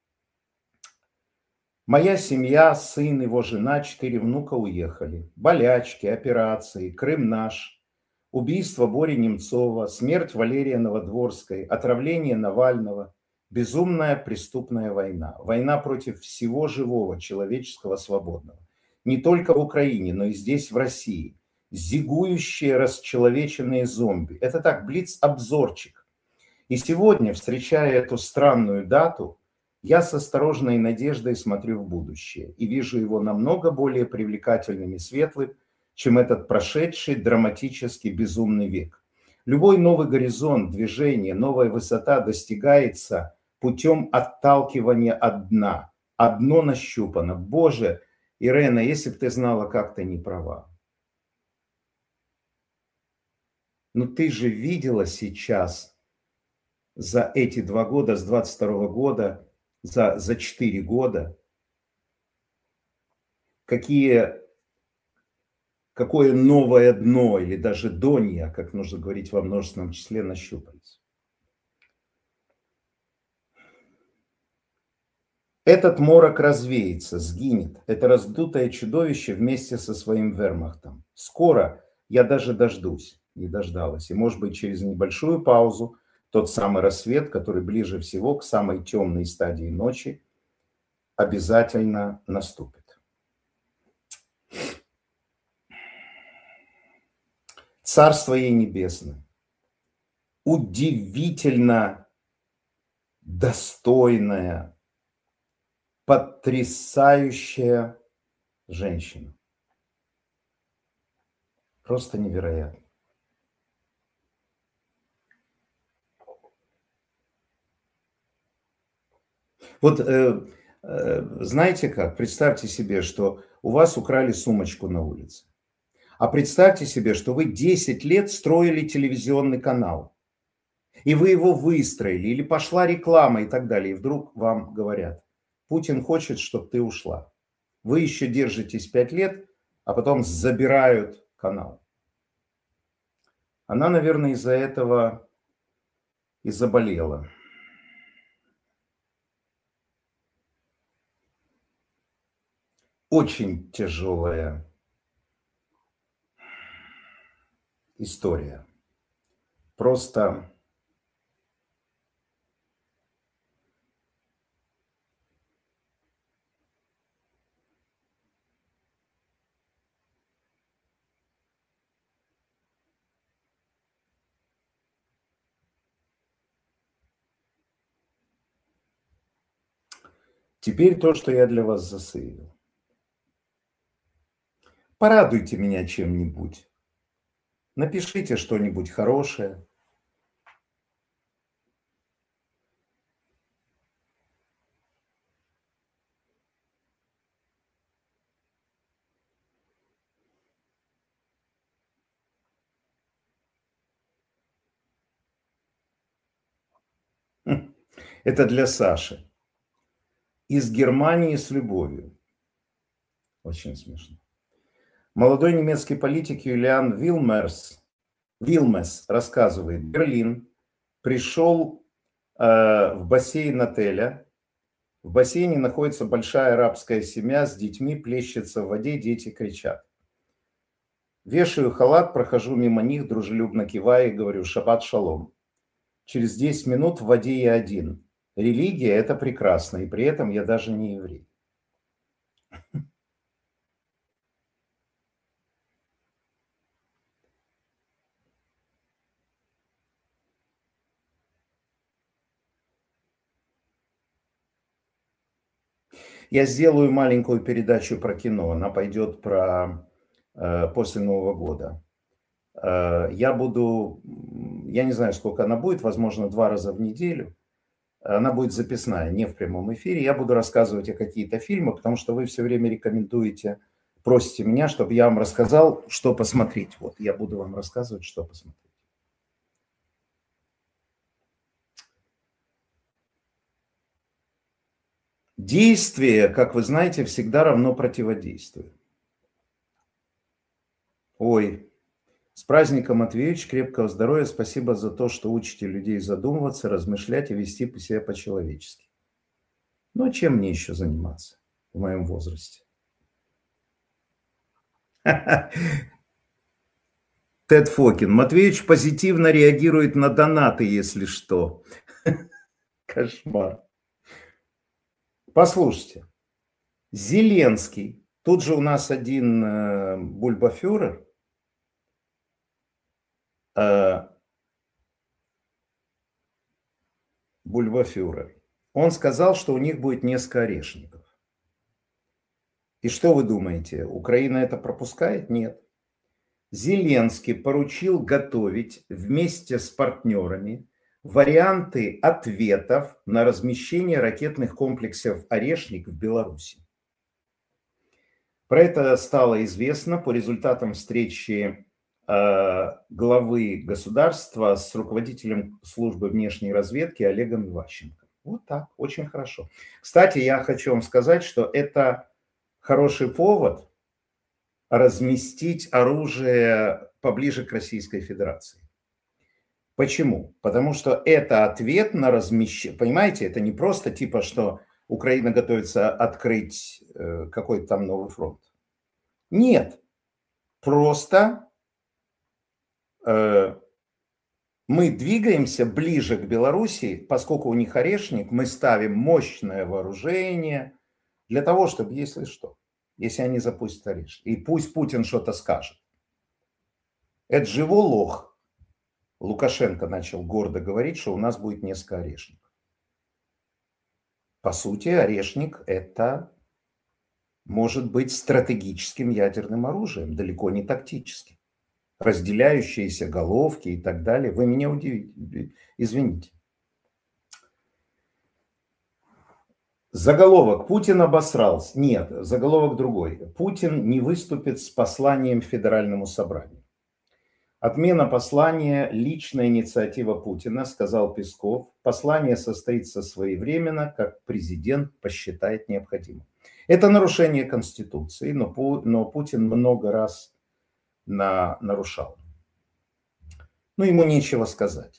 Моя семья, сын, его жена, 4 внука уехали. Болячки, операции, Крым наш, убийство Бори Немцова, смерть Валерия Новодворской, отравление Навального, безумная преступная война. Война против всего живого, человеческого, свободного. Не только в Украине, но и здесь, в России. Зигующие, расчеловеченные зомби. Это так, блиц-обзорчик. И сегодня, встречая эту странную дату, я с осторожной надеждой смотрю в будущее и вижу его намного более привлекательным и светлым, чем этот прошедший драматический безумный век. Любой новый горизонт, движение, новая высота достигается путем отталкивания от дна. Одно нащупано. Боже, Ирена, если бы ты знала, как ты не права. Но ты же видела сейчас за эти 2 года, с 22 года, за 4 года, какое новое дно или даже донья, как нужно говорить во множественном числе, нащупались. Этот морок развеется, сгинет. Это раздутое чудовище вместе со своим вермахтом. Скоро я даже дождусь, не дождалась. И, может быть, через небольшую паузу тот самый рассвет, который ближе всего к самой темной стадии ночи, обязательно наступит. Царство ей небесное. Удивительно достойная, потрясающая женщина. Просто невероятно. Вот знаете как? Представьте себе, что у вас украли сумочку на улице. А представьте себе, что вы 10 лет строили телевизионный канал. И вы его выстроили, или пошла реклама и так далее. И вдруг вам говорят: Путин хочет, чтобы ты ушла. Вы еще держитесь 5 лет, а потом забирают канал. Она, наверное, из-за этого и заболела. Очень тяжелая история. Просто теперь то, что я для вас засеял. Порадуйте меня чем-нибудь. Напишите что-нибудь хорошее. Это для Саши. Из Германии с любовью. Очень смешно. Молодой немецкий политик Юлиан Вилмес рассказывает: Берлин пришел в бассейн отеля. В бассейне находится большая арабская семья с детьми, плещется в воде, дети кричат. Вешаю халат, прохожу мимо них, дружелюбно кивая и говорю: шаббат шалом. Через 10 минут в воде я один. Религия – это прекрасно, и при этом я даже не еврей. Я сделаю маленькую передачу про кино. Она пойдет про после Нового года. Я не знаю, сколько она будет, возможно, 2 раза в неделю. Она будет записная, не в прямом эфире. Я буду рассказывать о какие-то фильмы, потому что вы все время рекомендуете, просите меня, чтобы я вам рассказал, что посмотреть. Вот, я буду вам рассказывать, что посмотреть. Действие, как вы знаете, всегда равно противодействию. Ой, с праздником, Матвеевич, крепкого здоровья. Спасибо за то, что учите людей задумываться, размышлять и вести себя по-человечески. Ну, а чем мне еще заниматься в моем возрасте? Тед Фокин. Матвеевич позитивно реагирует на донаты, если что. Кошмар. Послушайте. Зеленский. Тут же у нас один бульбафюрер. Бульбафюрер. Он сказал, что у них будет несколько орешников. И что вы думаете, Украина это пропускает? Нет. Зеленский поручил готовить вместе с партнерами варианты ответов на размещение ракетных комплексов «Орешник» в Беларуси. Про это стало известно по результатам встречи главы государства с руководителем службы внешней разведки Олегом Иващенко. Вот так, очень хорошо. Кстати, я хочу вам сказать, что это хороший повод разместить оружие поближе к Российской Федерации. Почему? Потому что это ответ на размещение. Понимаете, это не просто типа, что Украина готовится открыть какой-то там новый фронт. Нет, просто мы двигаемся ближе к Беларуси, поскольку у них орешник, мы ставим мощное вооружение для того, чтобы, если что, если они запустят орешник, и пусть Путин что-то скажет. Это же его лох. Лукашенко начал гордо говорить, что у нас будет несколько орешников. По сути, орешник – это может быть стратегическим ядерным оружием, далеко не тактическим. Разделяющиеся головки и так далее. Вы меня удивите. Извините. Заголовок: Путин обосрался. Нет, заголовок другой. Путин не выступит с посланием Федеральному собранию. Отмена послания – личная инициатива Путина, сказал Песков. Послание состоится своевременно, как президент посчитает необходимым. Это нарушение Конституции, но Путин много раз нарушал. Ну, ему нечего сказать.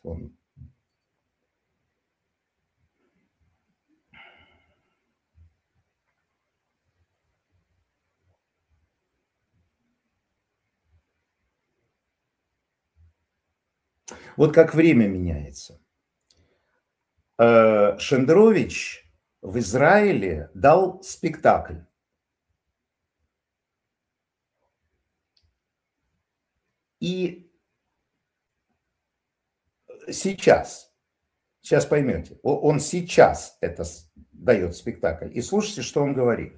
Вот как время меняется. Шендерович в Израиле дал спектакль. И сейчас поймете, он сейчас это дает спектакль. И слушайте, что он говорит.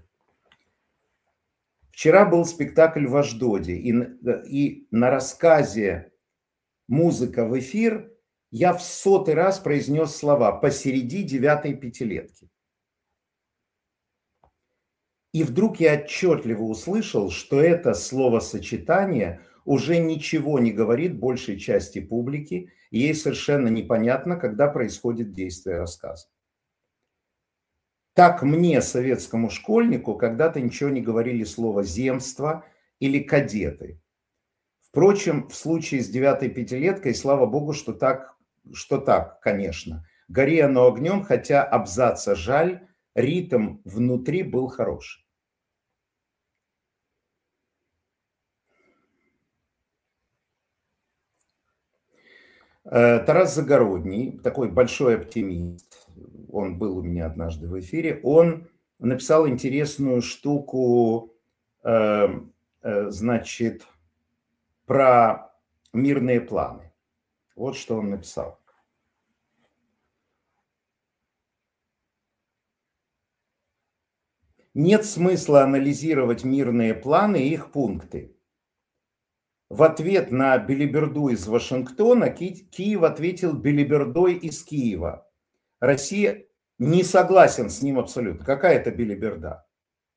Вчера был спектакль в Ашдоде, и на рассказе «Музыка в эфир» я в 100-й раз произнес слова «посереди 9-й пятилетки». И вдруг я отчетливо услышал, что это словосочетание уже ничего не говорит большей части публики, и ей совершенно непонятно, когда происходит действие рассказа. Так мне, советскому школьнику, когда-то ничего не говорили слово «земство» или «кадеты». Впрочем, в случае с 9-й пятилеткой, слава богу, что так, конечно. Гори оно огнем, хотя абзаца жаль, ритм внутри был хороший. Тарас Загородний, такой большой оптимист, он был у меня однажды в эфире, он написал интересную штуку, значит, про мирные планы. Вот что он написал. Нет смысла анализировать мирные планы и их пункты. В ответ на белиберду из Вашингтона Киев ответил белибердой из Киева. Россия не согласен с ним абсолютно. Какая это белиберда?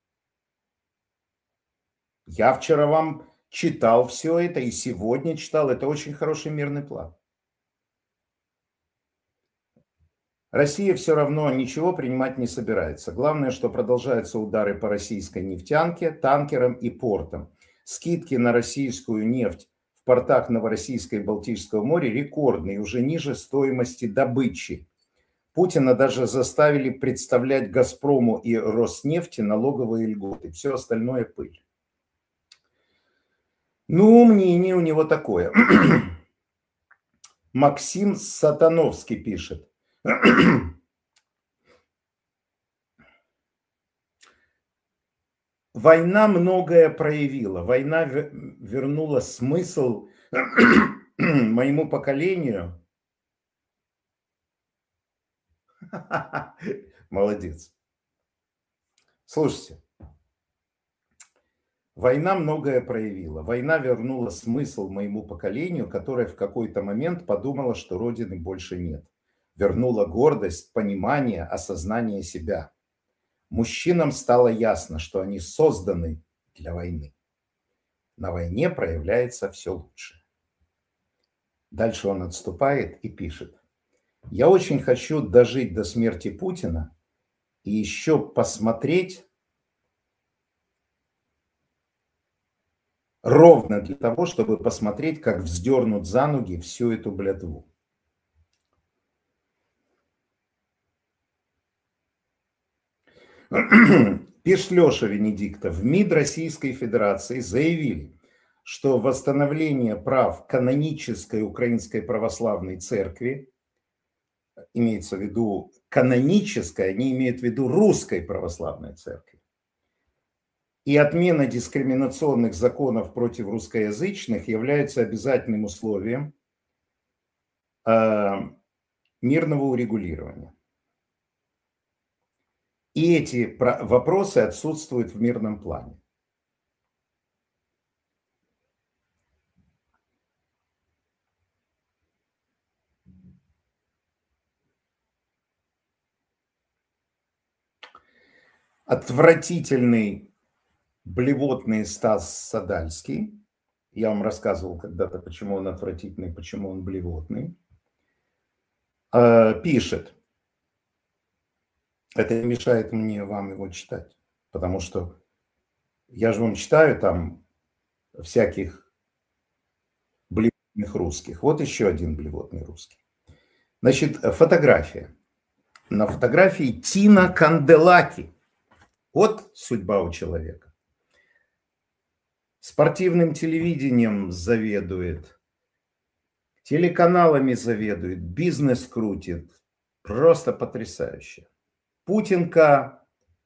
Я вчера вам читал все это и сегодня читал. Это очень хороший мирный план. Россия все равно ничего принимать не собирается. Главное, что продолжаются удары по российской нефтянке, танкерам и портам. Скидки на российскую нефть в портах Новороссийска и Балтийского моря рекордные, уже ниже стоимости добычи. Путина даже заставили представлять «Газпрому» и «Роснефти» налоговые льготы. Все остальное пыль. Ну, мнение у него такое. Максим Сатановский пишет. Война многое проявила. Война вернула смысл моему поколению. Молодец. Слушайте. Война многое проявила. Война вернула смысл моему поколению, которое в какой-то момент подумало, что Родины больше нет. Вернула гордость, понимание, осознание себя. Мужчинам стало ясно, что они созданы для войны. На войне проявляется все лучше. Дальше он отступает и пишет. Я очень хочу дожить до смерти Путина и еще посмотреть ровно для того, чтобы посмотреть, как вздернут за ноги всю эту блядву. Пишет Леша Венедиктов. В МИД Российской Федерации заявили, что восстановление прав канонической Украинской Православной Церкви, имеется в виду каноническая, не имеет в виду Русской Православной Церкви, и отмена дискриминационных законов против русскоязычных является обязательным условием мирного урегулирования. И эти вопросы отсутствуют в мирном плане. Отвратительный блевотный Стас Садальский. Я вам рассказывал когда-то, почему он отвратительный, почему он блевотный. Пишет. Это не мешает мне вам его читать, потому что я же вам читаю там всяких блевотных русских. Вот еще один блевотный русский. Значит, фотография. На фотографии Тина Канделаки. Вот судьба у человека. Спортивным телевидением заведует, телеканалами заведует, бизнес крутит. Просто потрясающе. Путинка.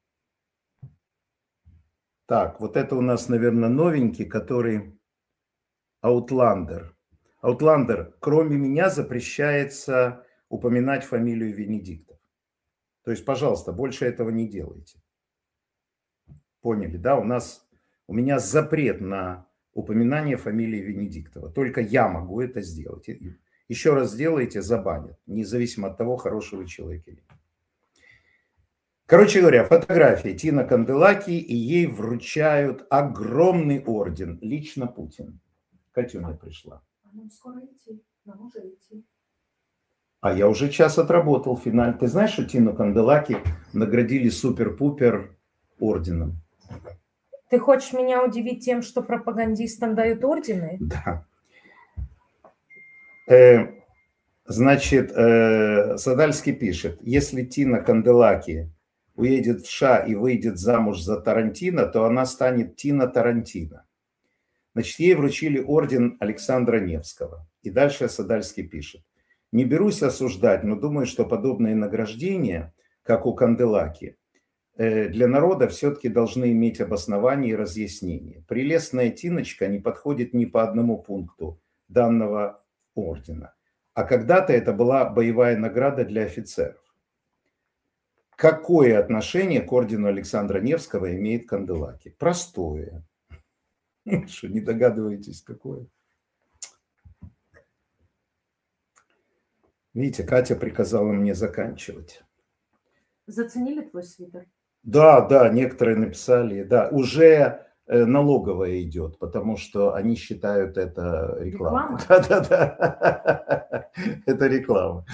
Так, вот это у нас, наверное, новенький, который Outlander. Outlander, кроме меня запрещается упоминать фамилию Венедиктов. То есть, пожалуйста, больше этого не делайте. Поняли, да? У меня запрет на упоминание фамилии Венедиктова. Только я могу это сделать. Еще раз сделаете, забанят, независимо от того, хороший вы человек или нет. Короче говоря, фотография Тина Канделаки, и ей вручают огромный орден. Лично Путин. Катюня пришла. Нам скоро идти. Нам уже идти. А я уже час отработал финаль. Ты знаешь, что Тину Канделаки наградили супер-пупер орденом? Ты хочешь меня удивить тем, что пропагандистам дают ордены? Да. Значит, Садальский пишет, если Тина Канделаки уедет в США и выйдет замуж за Тарантино, то она станет Тина Тарантино. Значит, ей вручили орден Александра Невского. И дальше Садальский пишет. Не берусь осуждать, но думаю, что подобные награждения, как у Канделаки, для народа все-таки должны иметь обоснование и разъяснение. Прелестная Тиночка не подходит ни по одному пункту данного ордена. А когда-то это была боевая награда для офицеров. Какое отношение к ордену Александра Невского имеет Канделаки? Простое. Что, не догадываетесь, какое? Видите, Катя приказала мне заканчивать. Заценили твой свитер? Да, некоторые написали, да, уже налоговая идет, потому что они считают это рекламой. Да. Это реклама.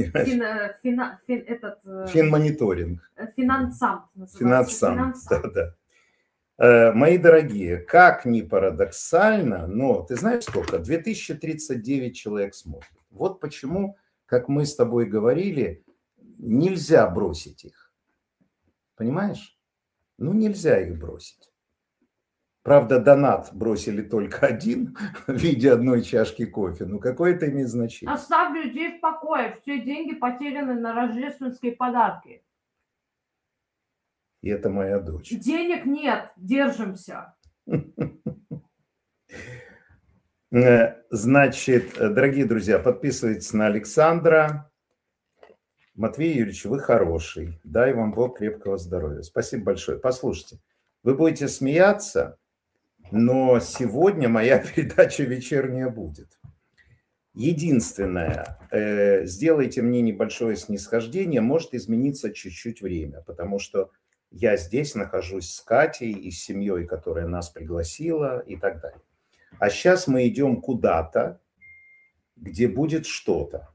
Финмониторинг. Финансамт. Финансамт, да. Мои дорогие, как ни парадоксально, но ты знаешь сколько? 2039 человек смотрит. Вот почему, как мы с тобой говорили, нельзя бросить их. Понимаешь? Ну, нельзя их бросить. Правда, донат бросили только один в виде одной чашки кофе. Но какое это имеет значение? Оставь людей в покое. Все деньги потеряны на рождественские подарки. И это моя дочь. Денег нет. Держимся. Значит, дорогие друзья, подписывайтесь на Александра. Матвей Юрьевич, вы хороший. Дай вам Бог крепкого здоровья. Спасибо большое. Послушайте, вы будете смеяться, Но сегодня моя передача вечерняя будет. Единственное, сделайте мне небольшое снисхождение, может измениться чуть-чуть время, потому что я здесь нахожусь с Катей и с семьей, которая нас пригласила и так далее. А сейчас мы идем куда-то, где будет что-то.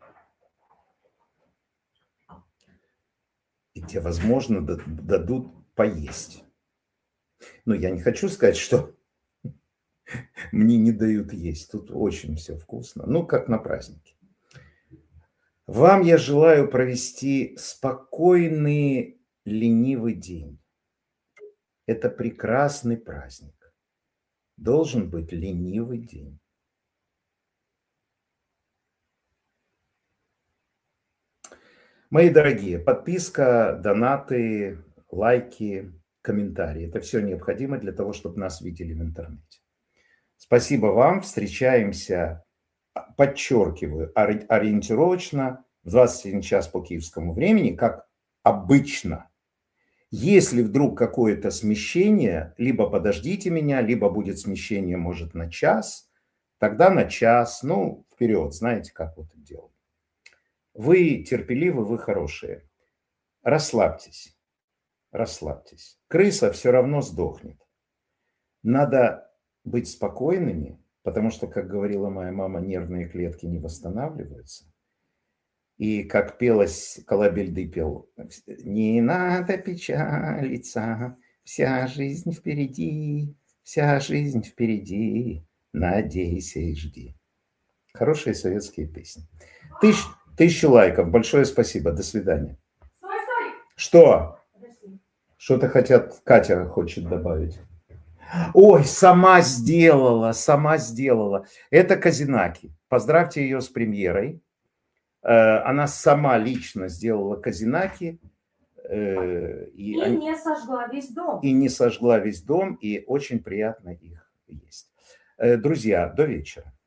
И где, возможно, дадут поесть. Но я не хочу сказать, что мне не дают есть. Тут очень все вкусно. Ну, как на празднике. Вам я желаю провести спокойный, ленивый день. Это прекрасный праздник. Должен быть ленивый день. Мои дорогие, подписка, донаты, лайки, комментарии. Это все необходимо для того, чтобы нас видели в интернете. Спасибо вам. Встречаемся, подчеркиваю, ориентировочно в 21 час по киевскому времени, как обычно. Если вдруг какое-то смещение, либо подождите меня, либо будет смещение, может, на час, тогда на час, ну, вперед, знаете, как вот это делать. Вы терпеливы, вы хорошие. Расслабьтесь, расслабьтесь. Крыса все равно сдохнет. Надо быть спокойными, потому что, как говорила моя мама, нервные клетки не восстанавливаются. И как пелось, Колыбельды пел: не надо печалиться, вся жизнь впереди, надейся и жди. Хорошие советские песни. 1000 лайков, большое спасибо, до свидания. Стой. Что? Что-то Катя хочет добавить. Ой, сама сделала. Это Козинаки. Поздравьте ее с премьерой. Она сама лично сделала Козинаки. И не сожгла весь дом. И не сожгла весь дом, и очень приятно их есть. Друзья, до вечера.